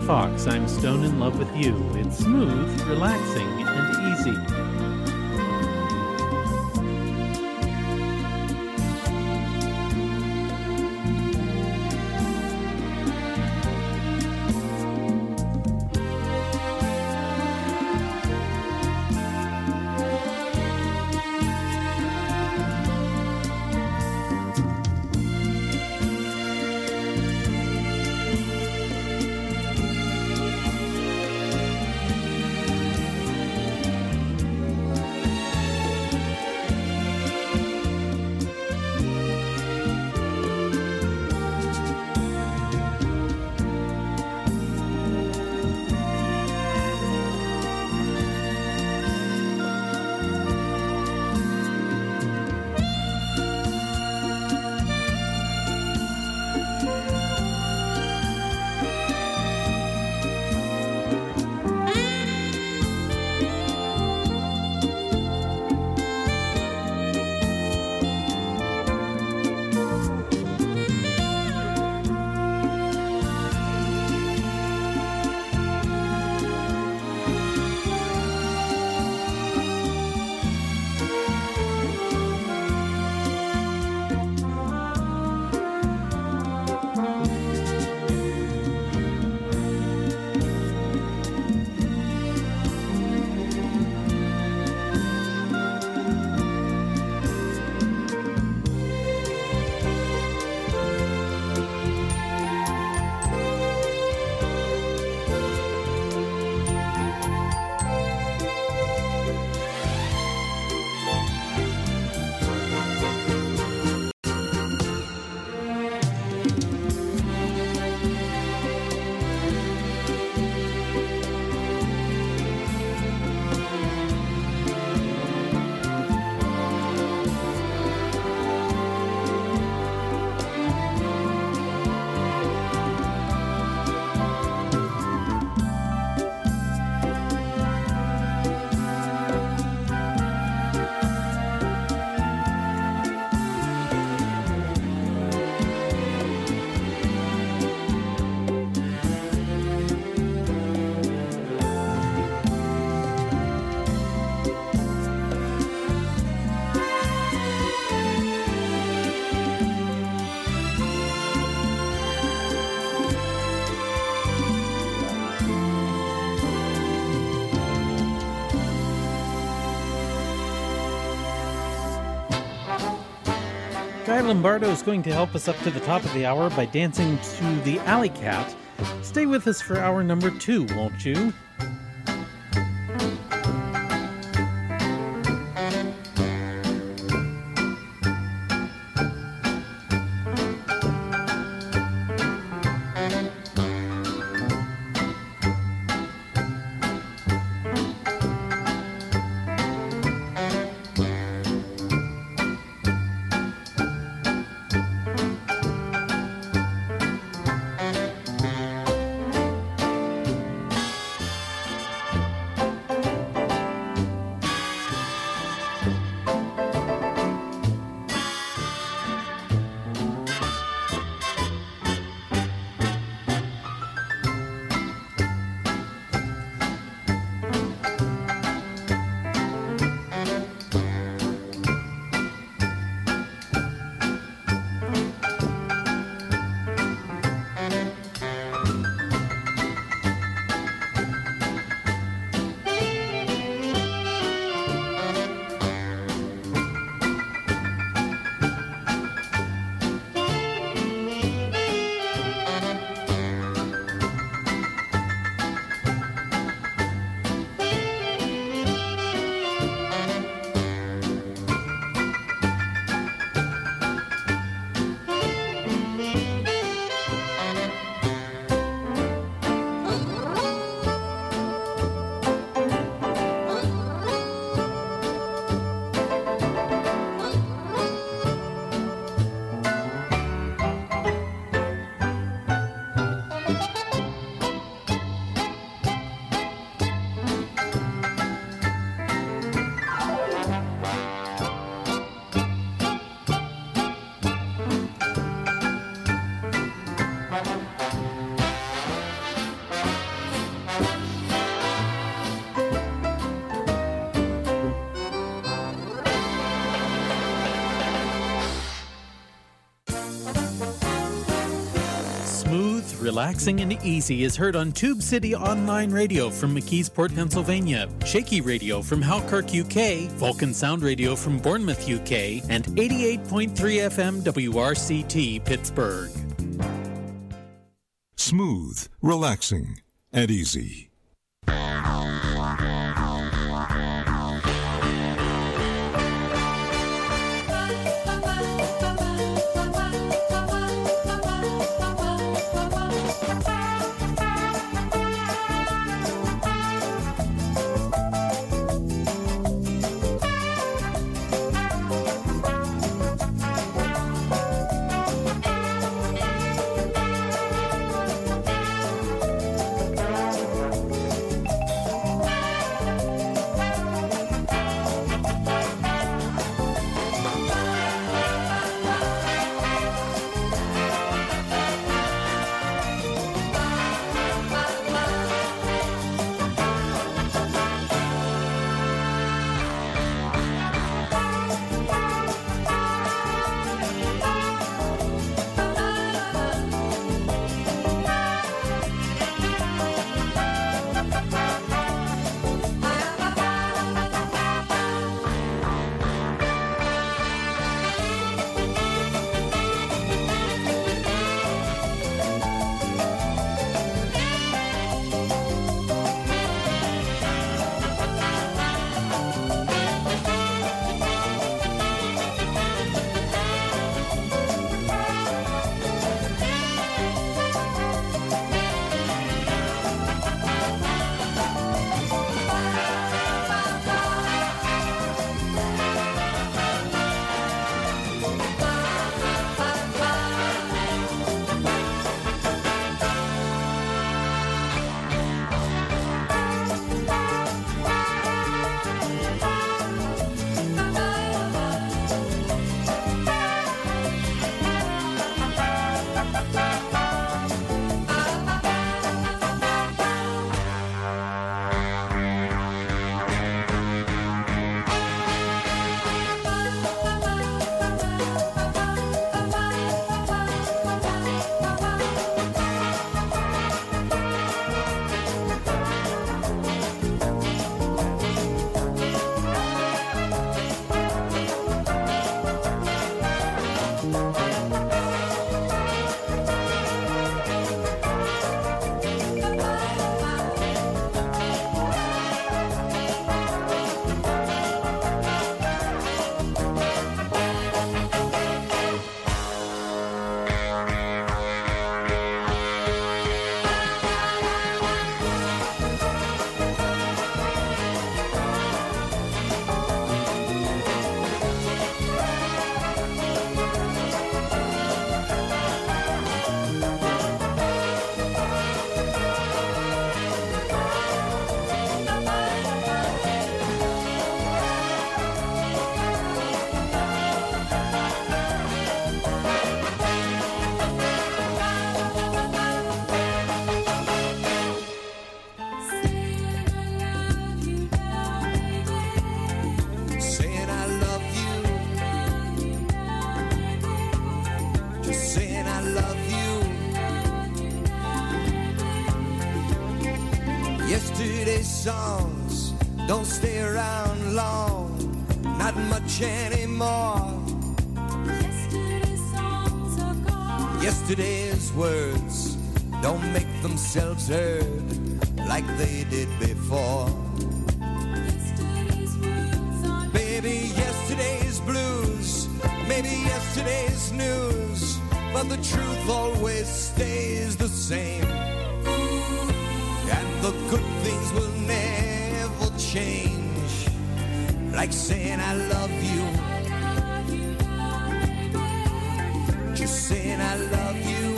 Fox, I'm Stone in Love with You. It's smooth, relaxing, and easy. Guy Lombardo is going to help us up to the top of the hour by dancing to the Alley Cat. Stay with us for hour number 2, won't you? Relaxing and Easy is heard on Tube City Online Radio from McKeesport, Pennsylvania, Shaky Radio from Halkirk, UK, Vulcan Sound Radio from Bournemouth, UK, and 88.3 FM WRCT, Pittsburgh. Smooth, relaxing, and easy. Yesterday's songs don't stay around long, not much anymore. Yesterday's songs are gone. Yesterday's words don't make themselves heard like they did before. Yesterday's words are gone. Baby, yesterday's blues, maybe yesterday's news, but the truth always stays the same. And the good things will never change, like saying I love you, just saying I love you.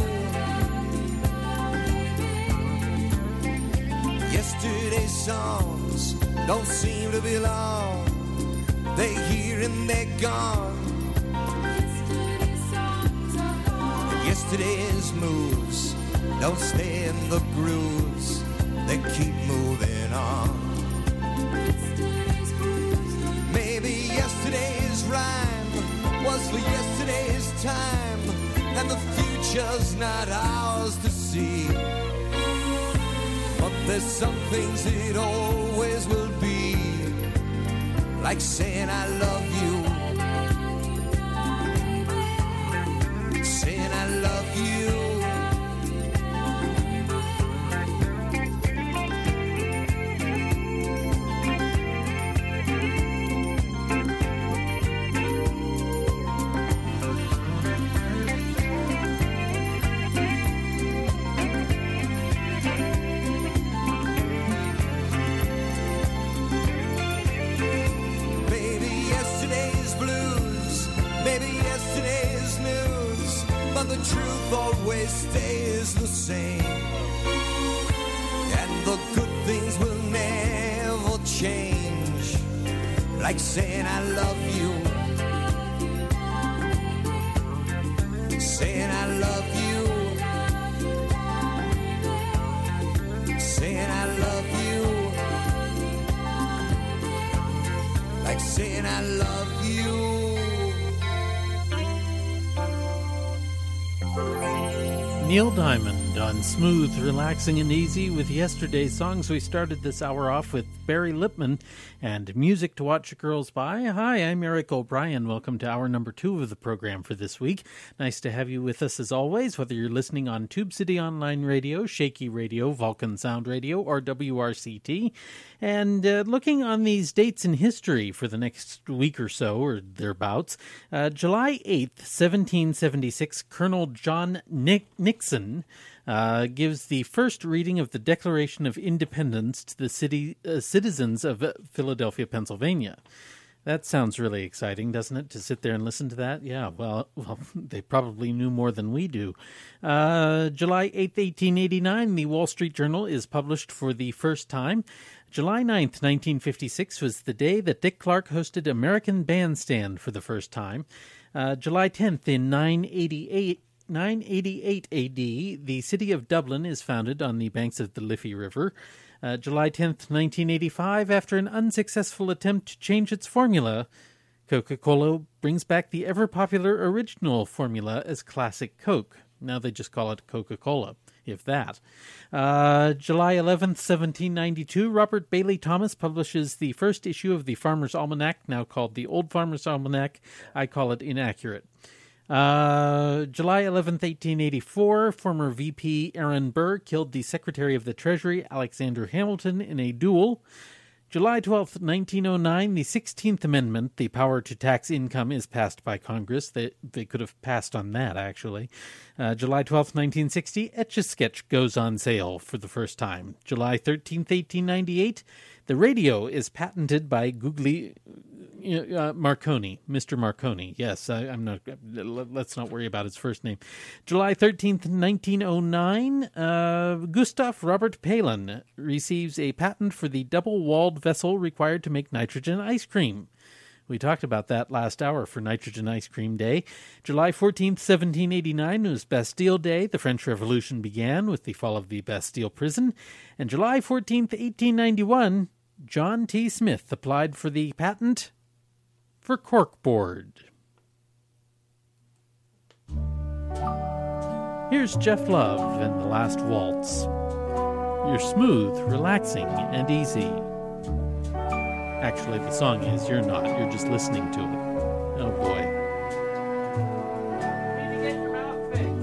Yesterday's songs don't seem to be long, they're here and they're gone. Yesterday's songs are gone. And yesterday's moves don't stay in the grooves, they keep moving on. Yesterday's blues don't. Maybe yesterday's rhyme was for yesterday's time, and the future's not ours to see. There's some things it always will be, like saying I love you, saying I love you. The truth always stays the same, and the good things will never change, like saying I love you, saying I love you, saying I love you, like saying I love you. Neil Diamond on Smooth, Relaxing and Easy with yesterday's songs. We started this hour off with Barry Lipman and Music to Watch Girls By. Hi, I'm Eric O'Brien. Welcome to hour number 2 of the program for this week. Nice to have you with us as always, whether you're listening on Tube City Online Radio, Shaky Radio, Vulcan Sound Radio, or WRCT. And looking on these dates in history for the next week or so, or thereabouts, July 8th, 1776, Colonel John Nixon gives the first reading of the Declaration of Independence to the citizens of Philadelphia, Pennsylvania. That sounds really exciting, doesn't it, to sit there and listen to that? Yeah, well, they probably knew more than we do. July 8th, 1889, the Wall Street Journal is published for the first time. July 9th, 1956 was the day that Dick Clark hosted American Bandstand for the first time. July 10th, in 988 AD, the city of Dublin is founded on the banks of the Liffey River. July 10th, 1985, after an unsuccessful attempt to change its formula, Coca-Cola brings back the ever-popular original formula as Classic Coke. Now they just call it Coca-Cola, if that. July 11th, 1792, Robert Bailey Thomas publishes the first issue of the Farmer's Almanac, now called the Old Farmer's Almanac. I call it inaccurate. July 11th, 1884, former VP Aaron Burr killed the Secretary of the Treasury, Alexander Hamilton, in a duel. July 12th, 1909, the 16th Amendment, the power to tax income, is passed by Congress. They could have passed on that, actually. July 12th, 1960, Etch-a-Sketch goes on sale for the first time. July 13th, 1898, the radio is patented by Marconi, Mr. Marconi. Yes, I'm not. Let's not worry about his first name. July 13th, 1909, Gustav Robert Palin receives a patent for the double-walled vessel required to make nitrogen ice cream. We talked about that last hour for Nitrogen Ice Cream Day. July 14th, 1789 was Bastille Day. The French Revolution began with the fall of the Bastille prison. And July 14th, 1891, John T. Smith applied for the patent for corkboard. Here's Jeff Love and The Last Waltz. You're smooth, relaxing, and easy. Actually, the song is. You're not. You're just listening to it. Oh, boy. You need to get your mouth fixed.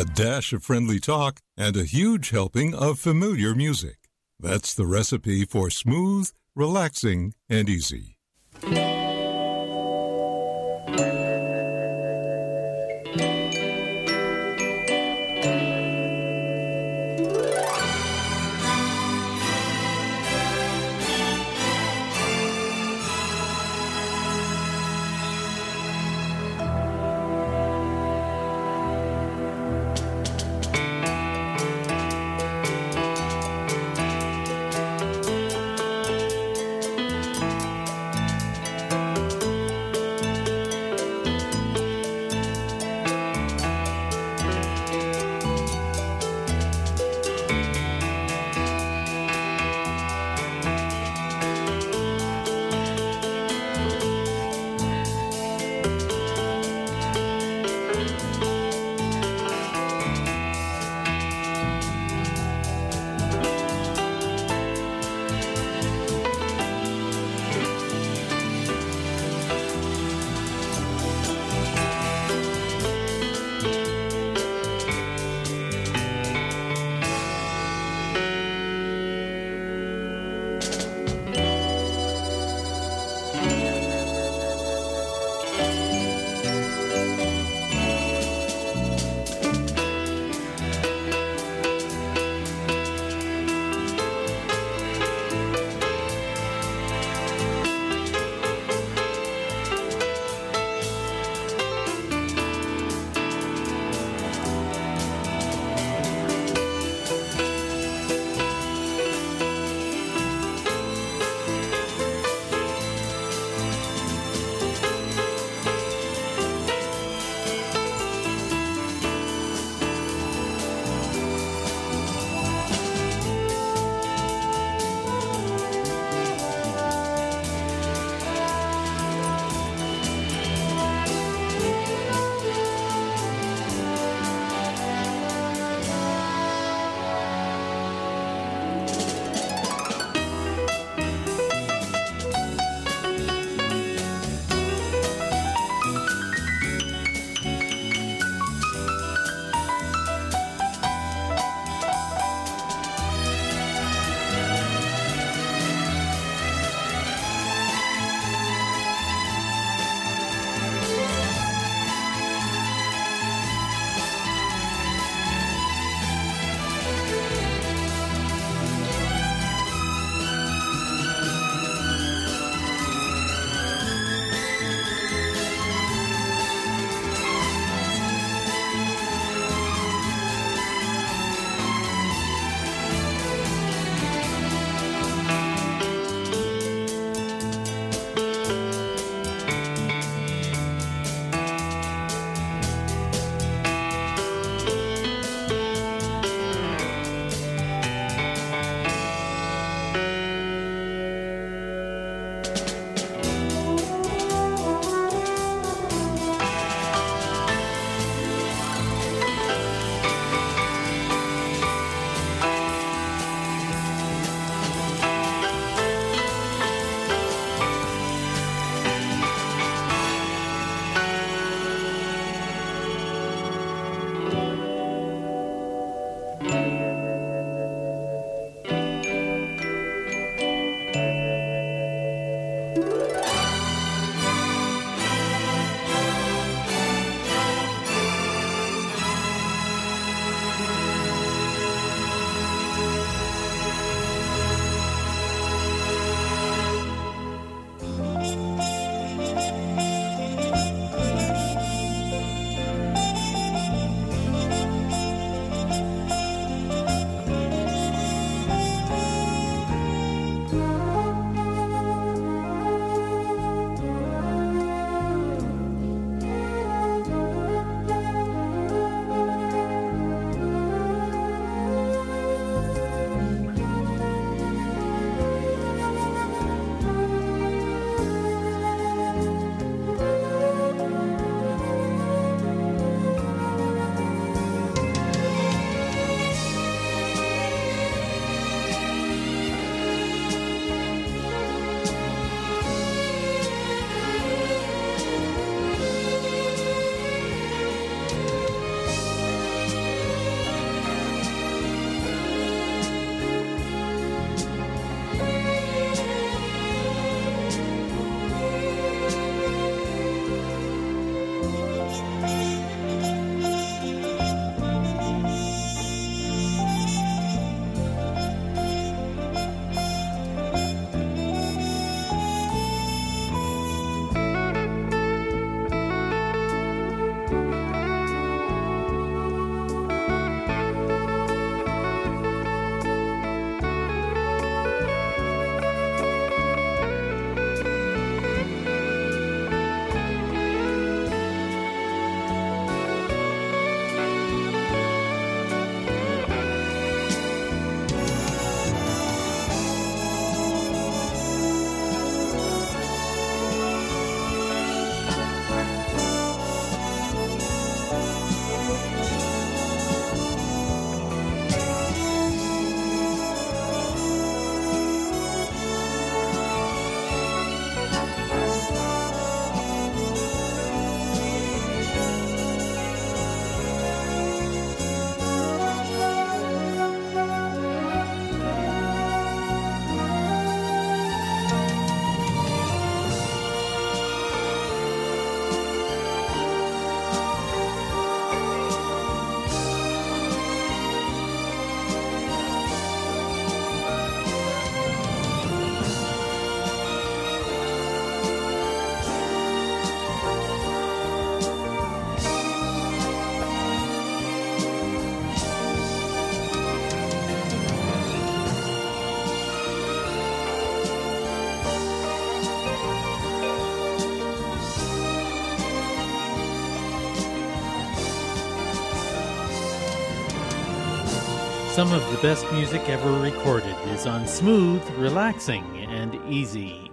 a dash of friendly talk, and a huge helping of familiar music. That's the recipe for smooth, relaxing, and easy. Some of the best music ever recorded is on Smooth, Relaxing, and Easy.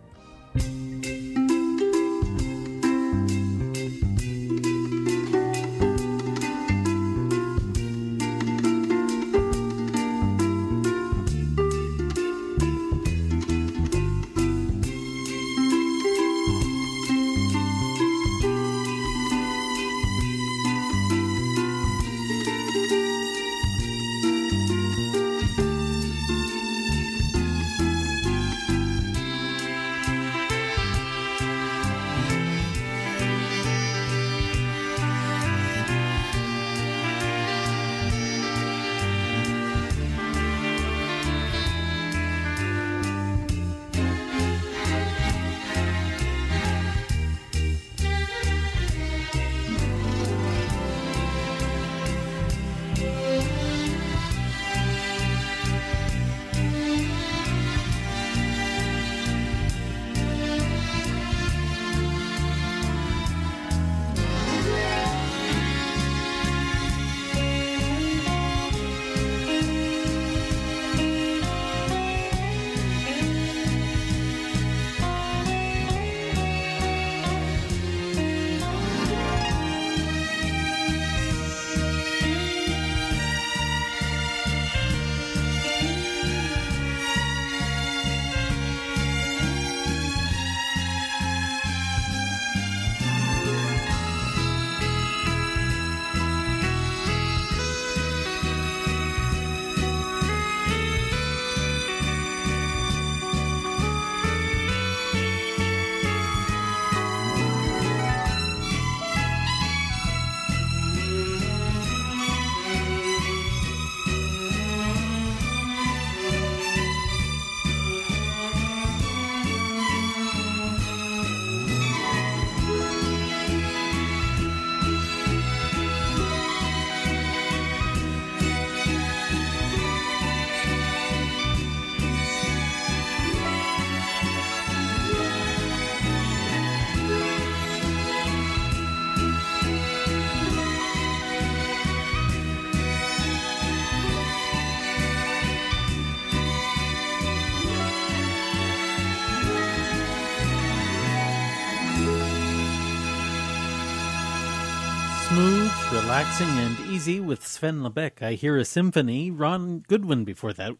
Smooth, Relaxing, and Easy with Sven Lebeck. I Hear a Symphony. Ron Goodwin before that,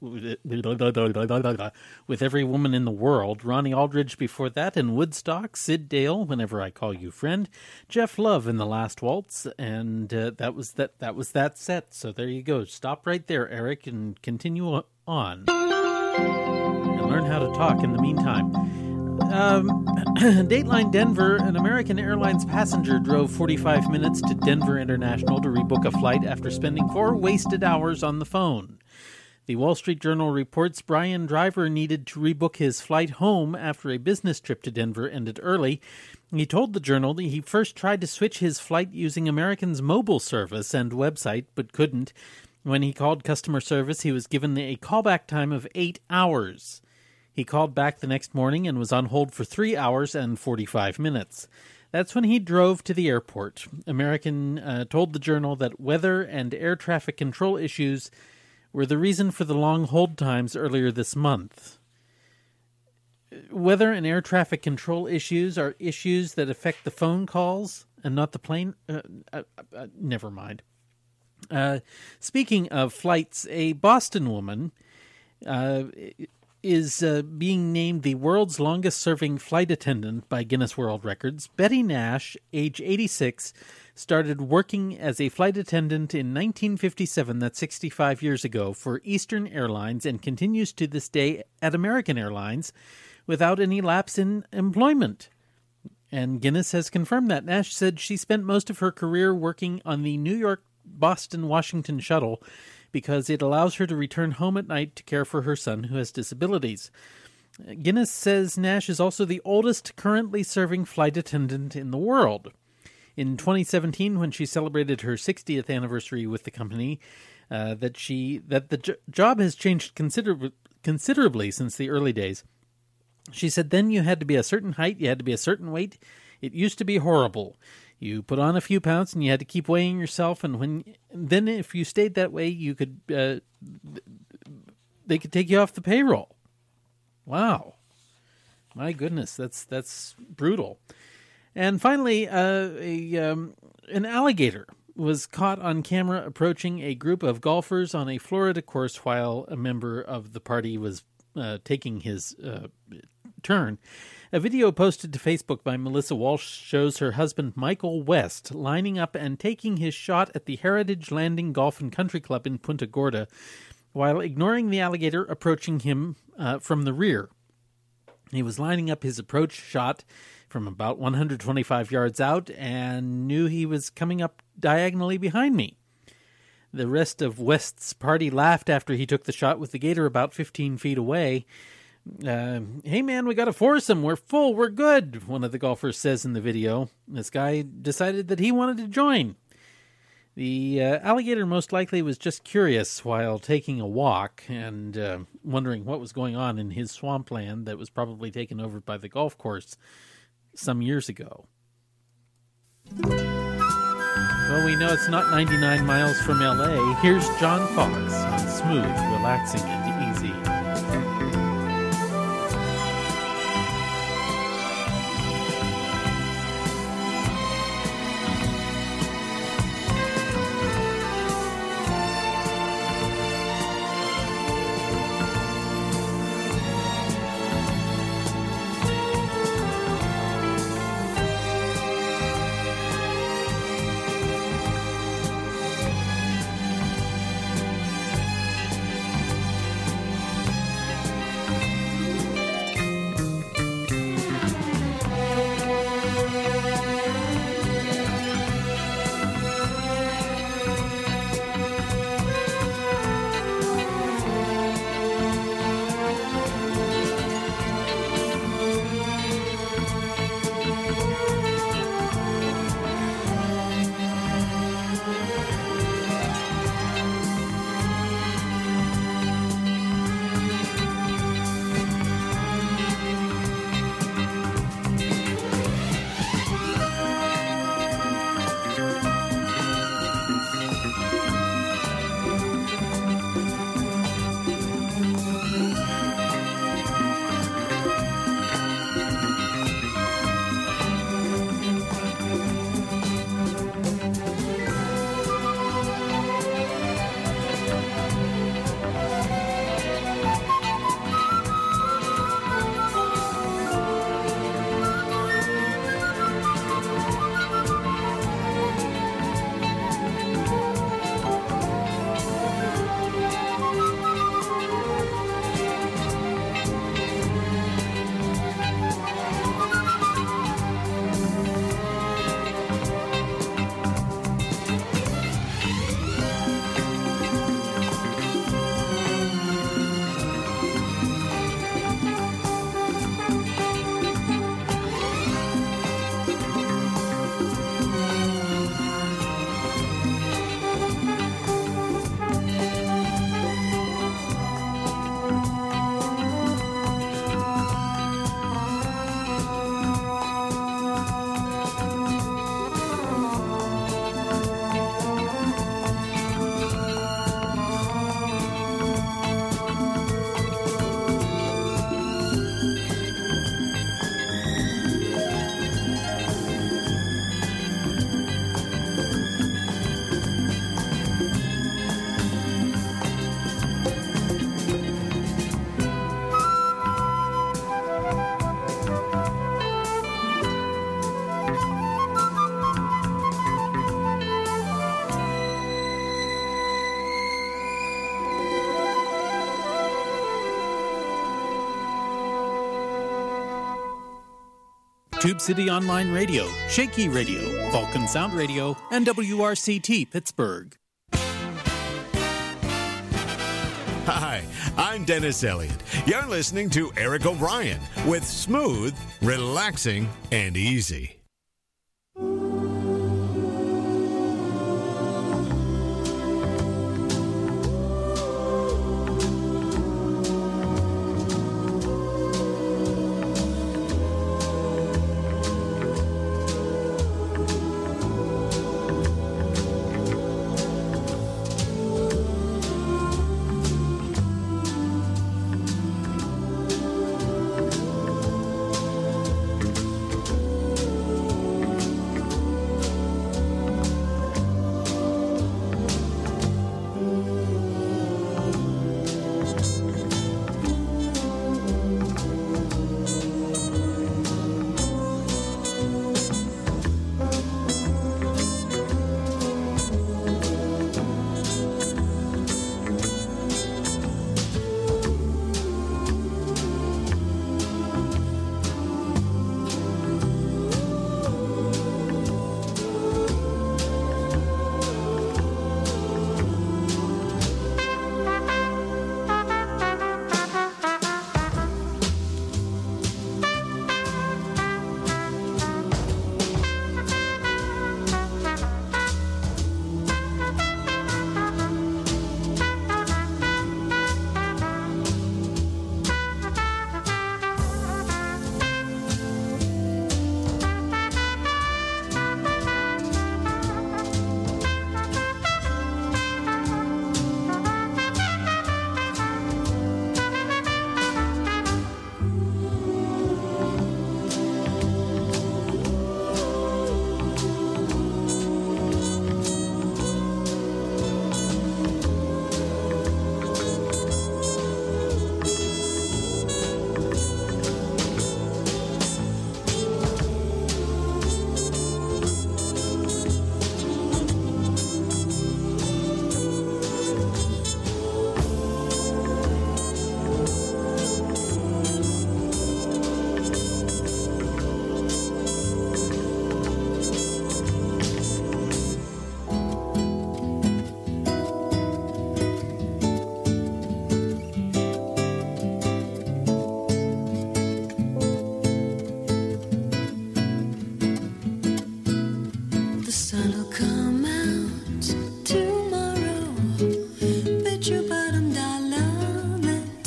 with Every Woman in the World. Ronnie Aldridge before that, and Woodstock. Sid Dale, Whenever I Call You Friend. Jeff Love in The Last Waltz, and that was that set. So there you go. Stop right there, Eric, and continue on. And learn how to talk in the meantime. Dateline Denver, an American Airlines passenger drove 45 minutes to Denver International to rebook a flight after spending 4 wasted hours on the phone. The Wall Street Journal reports Brian Driver needed to rebook his flight home after a business trip to Denver ended early. He told the Journal that he first tried to switch his flight using American's mobile service and website, but couldn't. When he called customer service, he was given a callback time of 8 hours. He called back the next morning and was on hold for 3 hours and 45 minutes. That's when he drove to the airport. American told the Journal that weather and air traffic control issues were the reason for the long hold times earlier this month. Weather and air traffic control issues are issues that affect the phone calls and not the plane. Never mind. Speaking of flights, a Boston woman is being named the world's longest-serving flight attendant by Guinness World Records. Betty Nash, age 86, started working as a flight attendant in 1957, that's 65 years ago, for Eastern Airlines and continues to this day at American Airlines without any lapse in employment. And Guinness has confirmed that. Nash said she spent most of her career working on the New York, Boston, Washington shuttle because it allows her to return home at night to care for her son who has disabilities. Guinness says Nash is also the oldest currently serving flight attendant in the world. In 2017, when she celebrated her 60th anniversary with the company, that the job has changed considerably since the early days. She said, then you had to be a certain height, you had to be a certain weight. It used to be horrible. You put on a few pounds and you had to keep weighing yourself. And then if you stayed that way, you could they could take you off the payroll. Wow. My goodness, that's brutal. And finally, an alligator was caught on camera approaching a group of golfers on a Florida course while a member of the party was taking his turn. A video posted to Facebook by Melissa Walsh shows her husband Michael West lining up and taking his shot at the Heritage Landing Golf and Country Club in Punta Gorda while ignoring the alligator approaching him from the rear. He was lining up his approach shot from about 125 yards out and knew he was coming up diagonally behind me. The rest of West's party laughed after he took the shot with the gator about 15 feet away. Hey man, we got a foursome. We're full. We're good, one of the golfers says in the video. This guy decided that he wanted to join. The alligator most likely was just curious while taking a walk and wondering what was going on in his swampland that was probably taken over by the golf course some years ago. Well, we know it's not 99 miles from L.A. Here's John Fox on Smooth, Relaxing, and Easy. Tube City Online Radio, Shaky Radio, Vulcan Sound Radio, and WRCT Pittsburgh. Hi, I'm Dennis Elliott. You're listening to Eric O'Brien with Smooth, Relaxing, and Easy.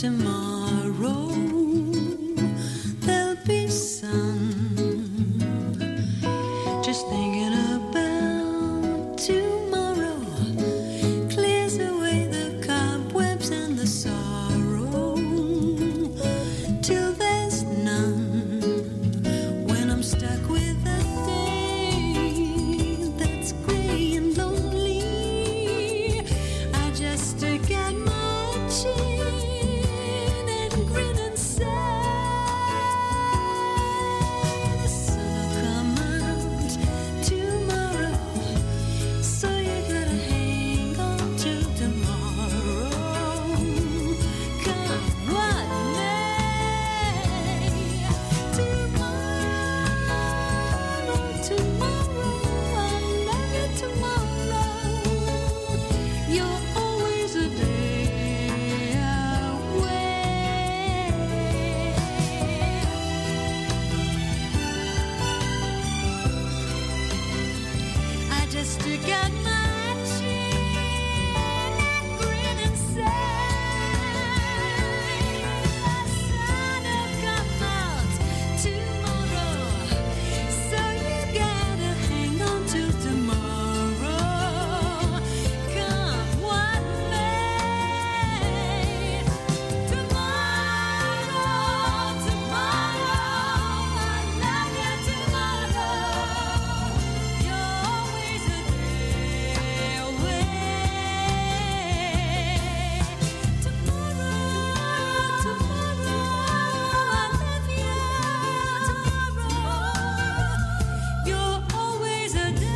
tomorrow there'll be sun. Just thinking about tomorrow clears away the cobwebs and the sorrow till there's none. When I'm stuck with a day that's gray and lonely, I just stick out my chin and grin and say the sun'll come out tomorrow, so you gotta hang on to tomorrow. Come what may, tomorrow, I love you tomorrow. You're always a day away. I just stick out my chin and grin and say the sun'll come out tomorrow, so you gotta hang on to tomorrow. Come what may, tomorrow, I love you tomorrow. You're always a day away. Tomorrow, I love you tomorrow. You're always a day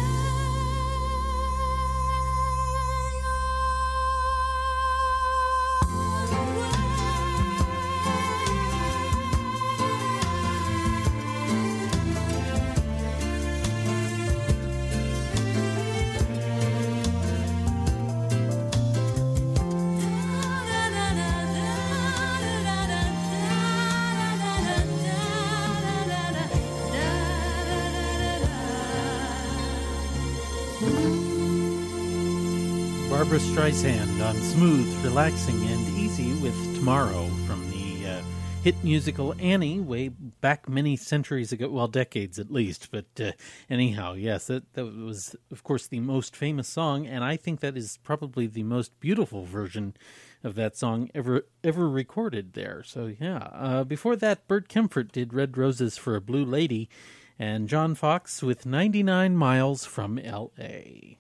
Barbara Streisand on Smooth, Relaxing, and Easy with Tomorrow from the hit musical Annie way back many centuries ago, well, decades at least. But anyhow, yes, that was, of course, the most famous song, and I think that is probably the most beautiful version of that song ever recorded there. So, yeah. Before that, Bert Kempfert did Red Roses for a Blue Lady, and John Fox with 99 Miles from L.A.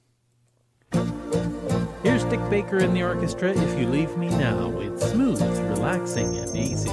Here's Dick Baker in the orchestra, If You Leave Me Now. It's smooth, relaxing, and easy.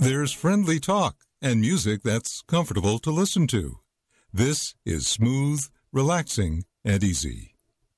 There's friendly talk and music that's comfortable to listen to. This is smooth, relaxing, and easy.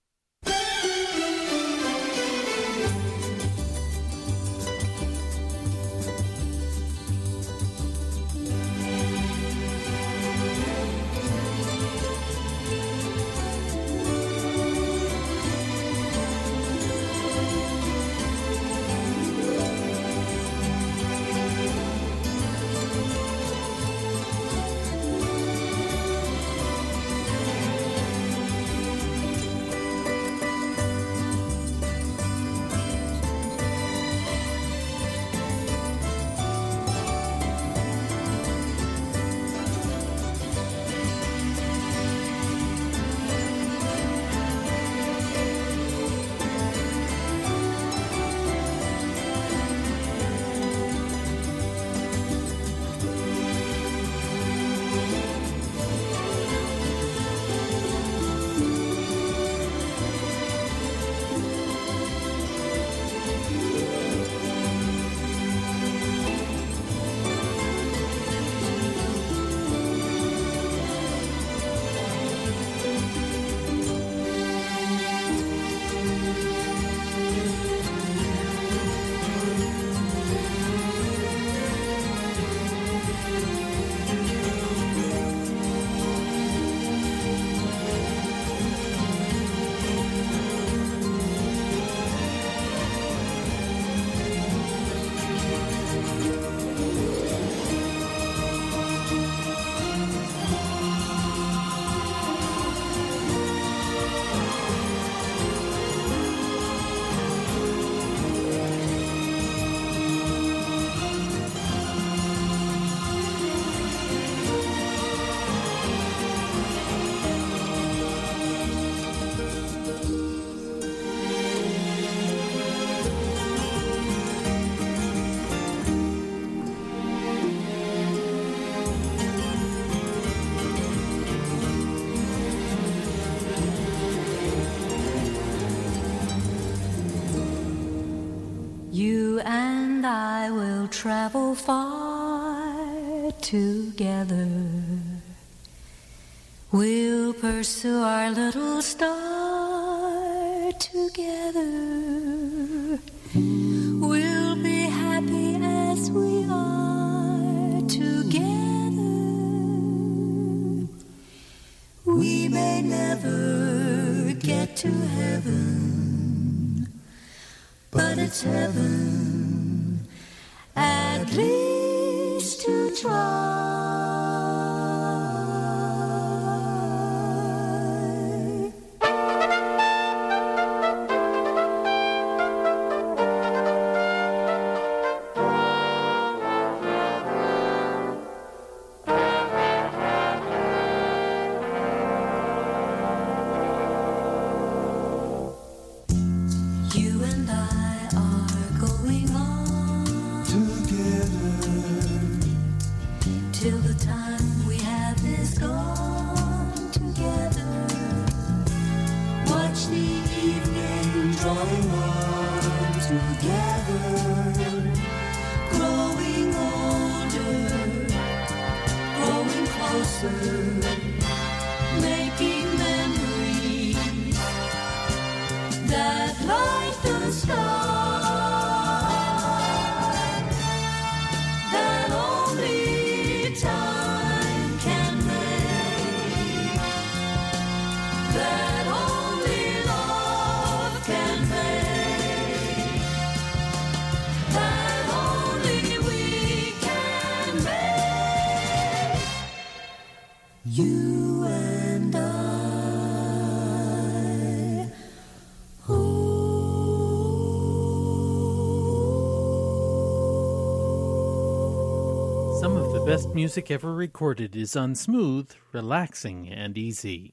You and I will travel far together. We'll pursue our little star together. We'll be happy as we are together. We may never get to heaven, but it's heaven, at least to try. You and I are going on till the time we have is gone together. Watch the evening drawing on together, growing older, growing closer, making memories that light the sky, that only time can make, that only love can make, that only we can make. You and I. Some of the best music ever recorded is on Smooth, Relaxing, and Easy.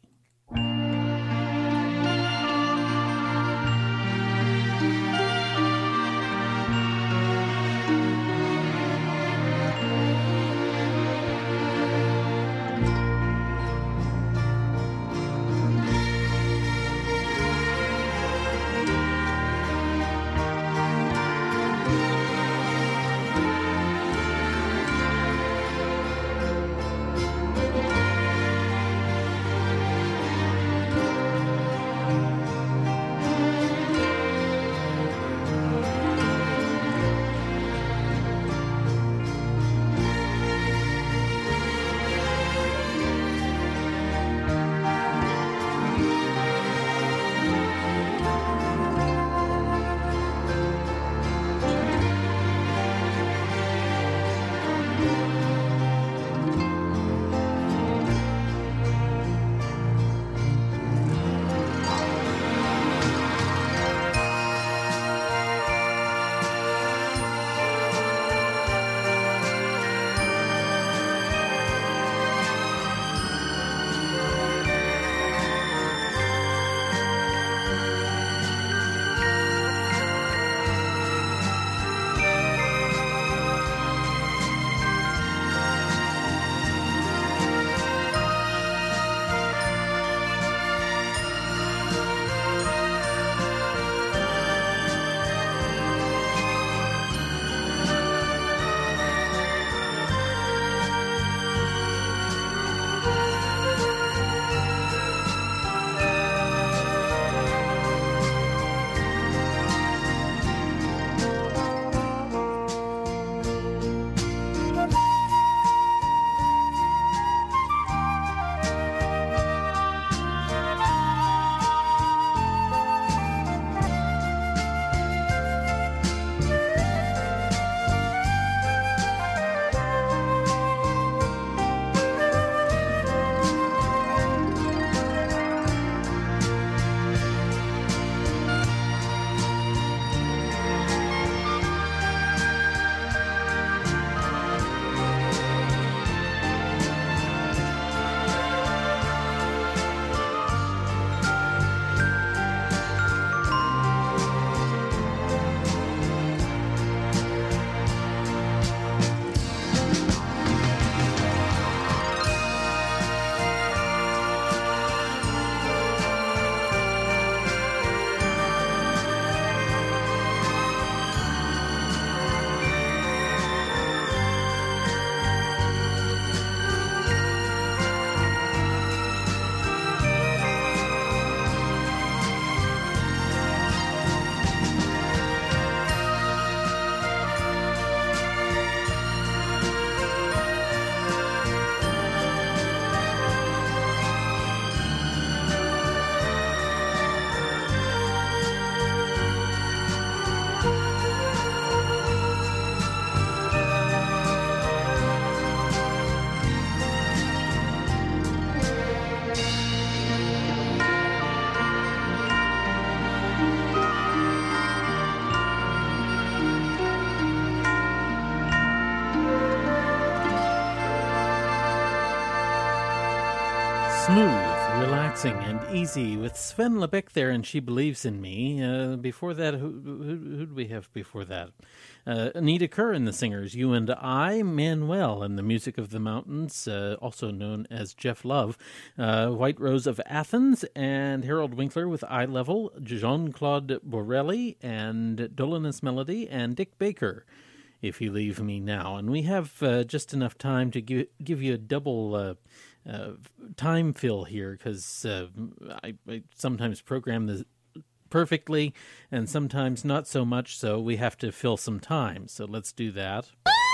Smooth, relaxing, and easy with Sven Lebeck there, and She Believes in Me. Before that, who did we have before that? Anita Kerr and the Singers, You and I, Manuel and the Music of the Mountains, also known as Jeff Love, White Rose of Athens, and Harold Winkler with Eye Level, Jean-Claude Borelli, and Dolinus Melody, and Dick Baker, If You Leave Me Now. And we have just enough time to give you a double time fill here, because I sometimes program this perfectly and sometimes not so much, so we have to fill some time. So let's do that.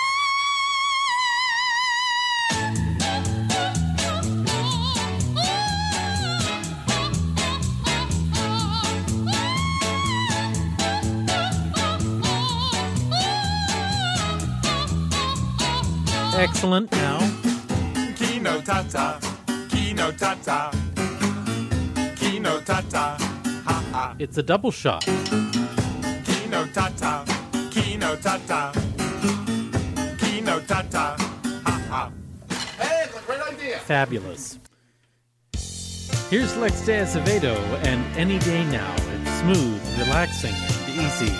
Excellent. Now Kino tata, kino tata, kino tata, ha ha. it's a double shot. Kino tata, kino tata, kino tata, ha ha. Hey, it's a great idea. Fabulous. Here's Lex de Acevedo and Any Day Now. It's smooth, relaxing, and easy.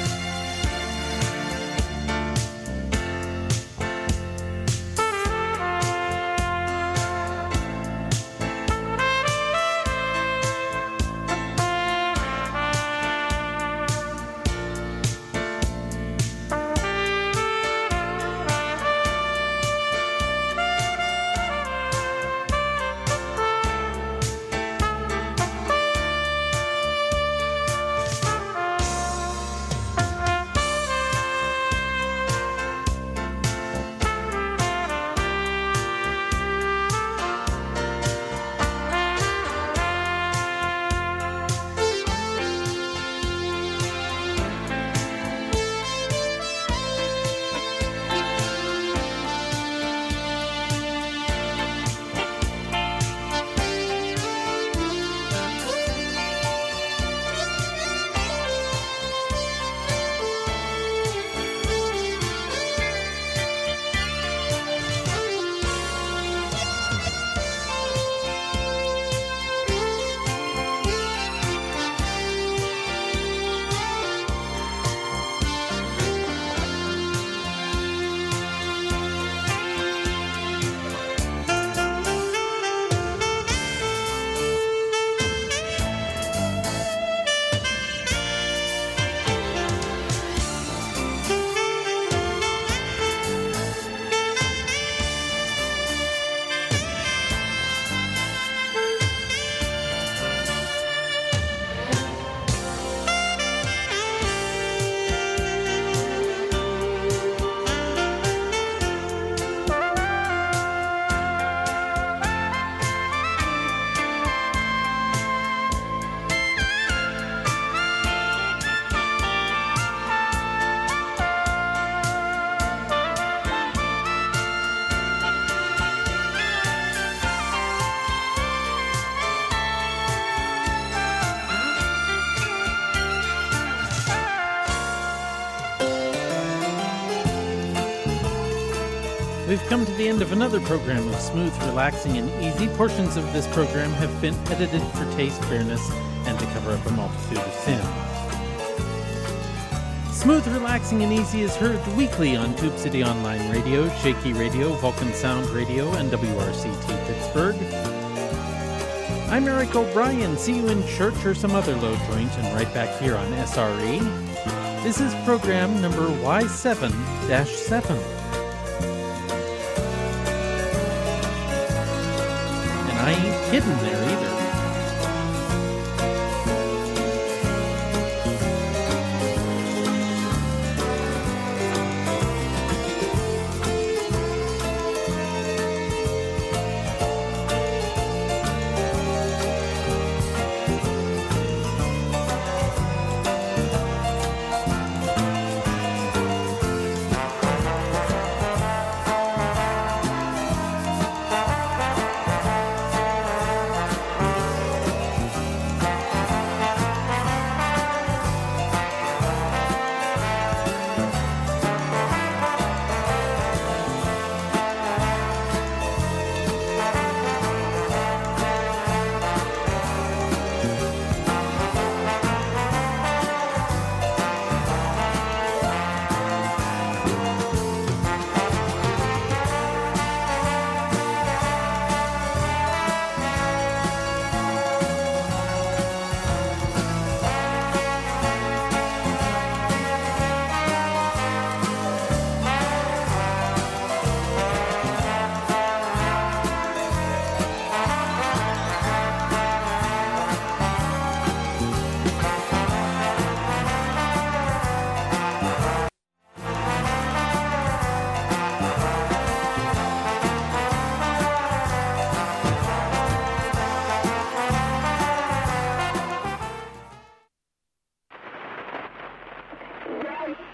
We've come to the end of another program of smooth, relaxing, and easy. Portions of this program have been edited for taste, fairness, and to cover up a multitude of sins. Smooth, relaxing, and easy is heard weekly on Tube City Online Radio, Shaky Radio, Vulcan Sound Radio, and WRCT Pittsburgh. I'm Eric O'Brien. See you in church or some other low joint, and right back here on SRE. This is program number Y7-7. I ain't kidding there either.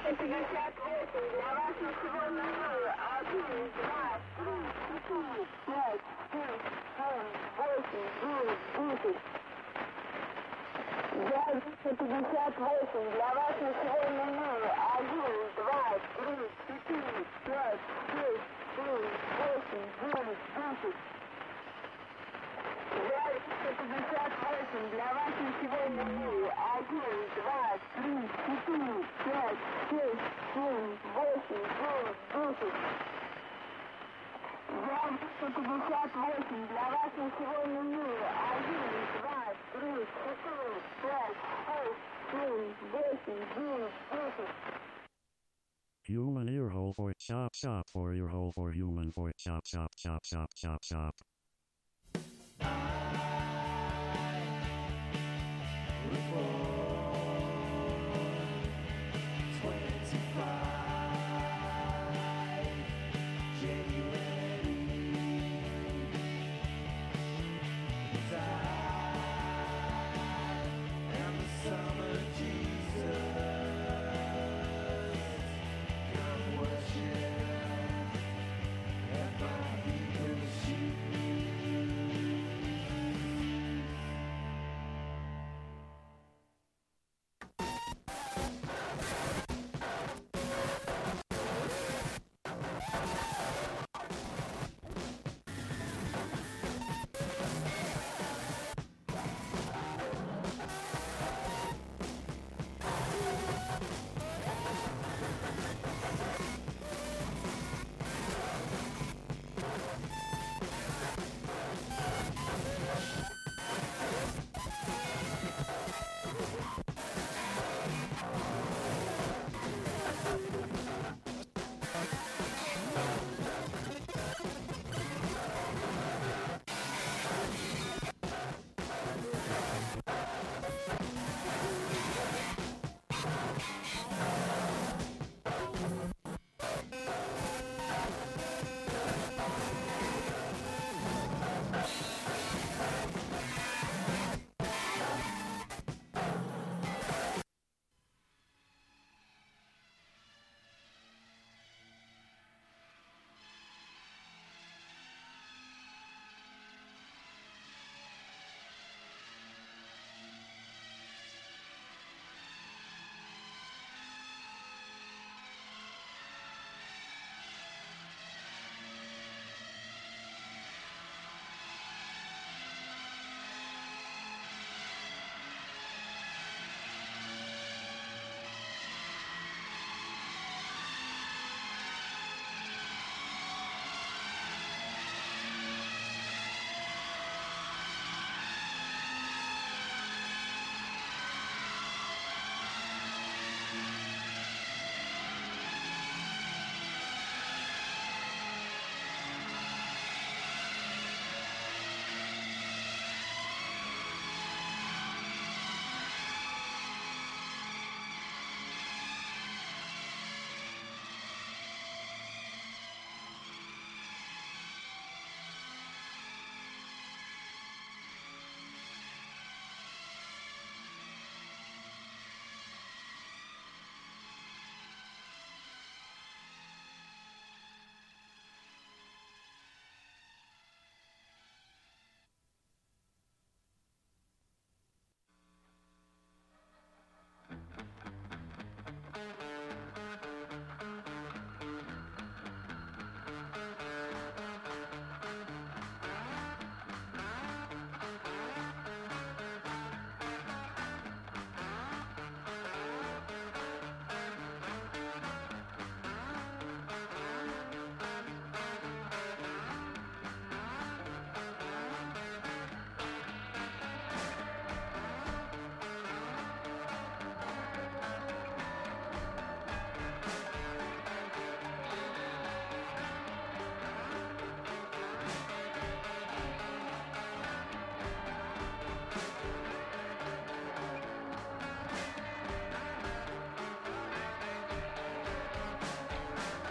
Human earhole for chop chop for earhole for human for chop chop chop chop chop chop. Report.